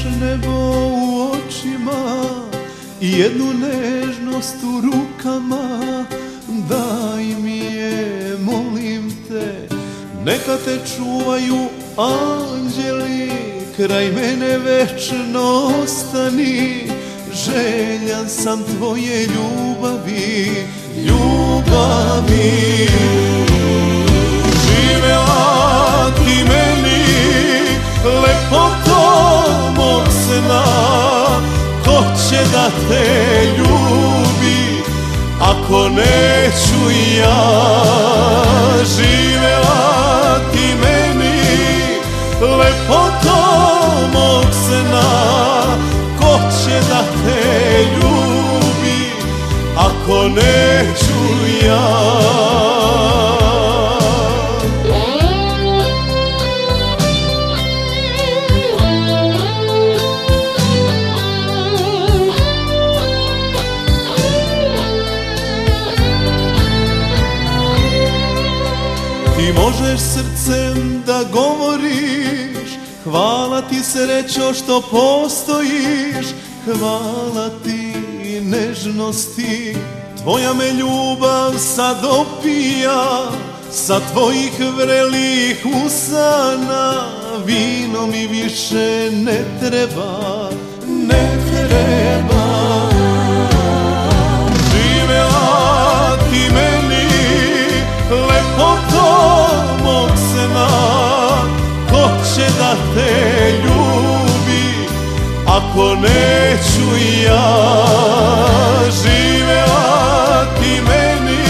nebo u očima i jednu nežnost u rukama. Daj mi je, molim te, neka te čuvaju anđeli, kraj mene večno ostani. Željan sam tvoje ljubavi, ljubavi. Živela ti meni lepotom mog sna, ko će da te ljubi ako neću ja? Živela ti meni lepotom mog sna, ko će da te ljubi ako neću ja? Ti možeš srcem da govoriš, hvala ti srećo što postojiš, hvala ti nežnosti, tvoja me ljubav sad opija, sa tvojih vrelih usana vino mi više ne treba, ne treba. Živela ti meni lepotom mog sna, ko će da te ljubi ako neću ja? Živela ti meni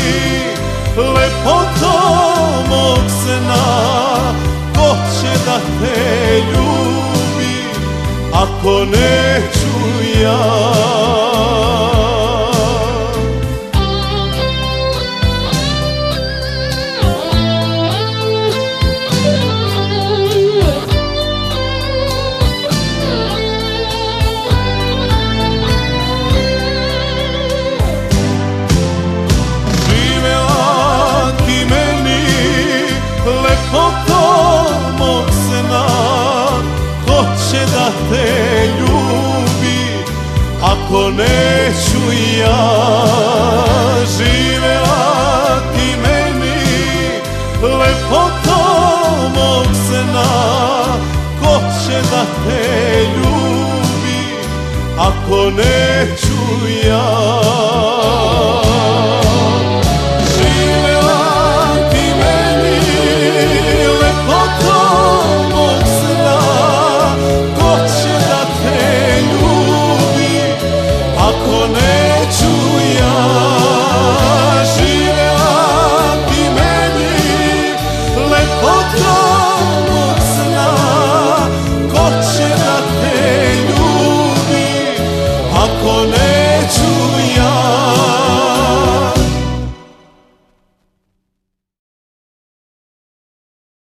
lepotom mog sna, ko će da te ljubi ako neću ja? Lepotom mog sna, ko će da te ljubi ako neću ja? Živela ti meni lepotom mog sna, ko će da te ljubi ako neću ja?